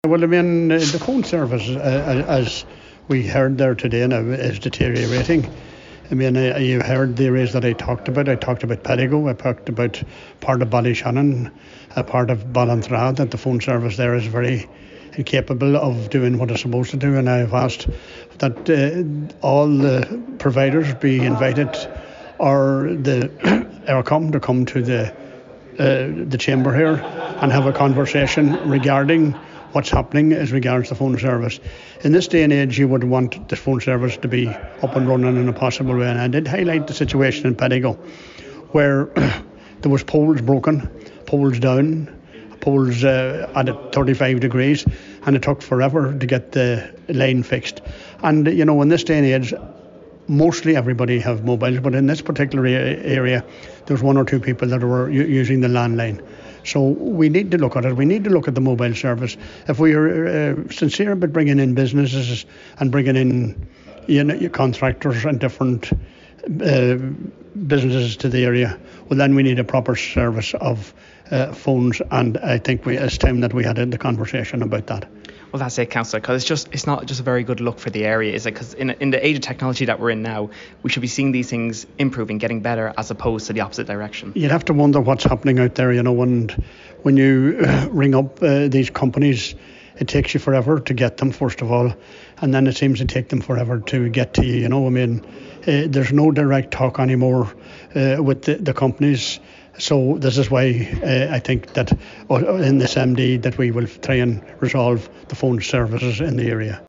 Well, I mean, the phone service, as we heard there today, now is deteriorating. I mean, you heard the areas that I talked about. I talked about Pedigo, I talked about part of Ballyshannon, a part of Ballantrae, that the phone service there is very incapable of doing what it's supposed to do. And I've asked that all the providers be invited, or the Eircom to come to the chamber here and have a conversation regarding what's happening as regards the phone service. In this day and age, you would want the phone service to be up and running in a possible way. And I did highlight the situation in Pedigo, where there was poles broken, poles down, poles at 35 degrees, and it took forever to get the line fixed. And, you know, in this day and age, mostly everybody have mobiles, but in this particular area, there's one or two people that were using the landline. So we need to look at it. We need to look at the mobile service. If we are sincere about bringing in businesses and bringing in, you know, contractors and different businesses to the area, well, then we need a proper service of phones. And I think it's time that we had the conversation about that. Well, that's it, Councillor, because it's not just a very good look for the area, is it? Because in the age of technology that we're in now, we should be seeing these things improving, getting better, as opposed to the opposite direction. You'd have to wonder what's happening out there, you know, and when you ring up these companies, it takes you forever to get them, first of all, and then it seems to take them forever to get to you, you know. I mean, there's no direct talk anymore with the companies. So this is why I think that in this MD that we will try and resolve the phone services in the area.